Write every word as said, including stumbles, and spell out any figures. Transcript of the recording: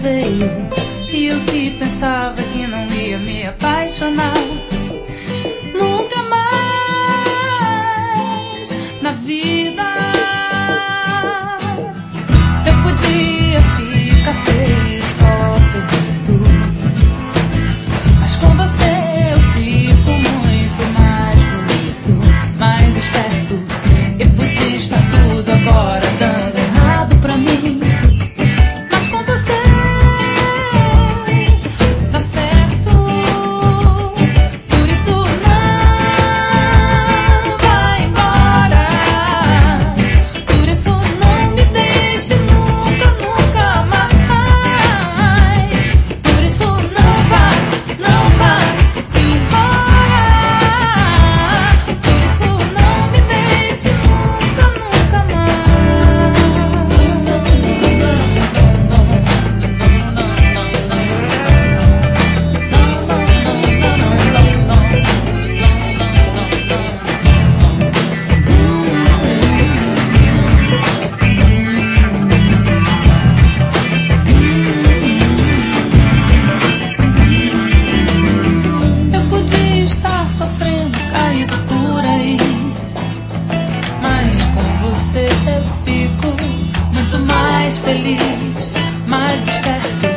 veio, e eu que pensava que não ia me apaixonar nunca mais na vida. Eu podia ficar feio só perdido, mas com você eu fico muito mais bonito, mais esperto. Eu podia estar tudo agora dando errado pra mim, mas com você dá certo. Por isso não vai embora, por isso não me deixe nunca, nunca mais. Por isso não vai, não vai embora, por isso não me deixe nunca, nunca eu podia estar sofrendo, caído por aí, mas com você eu fico muito mais feliz, mais desperto.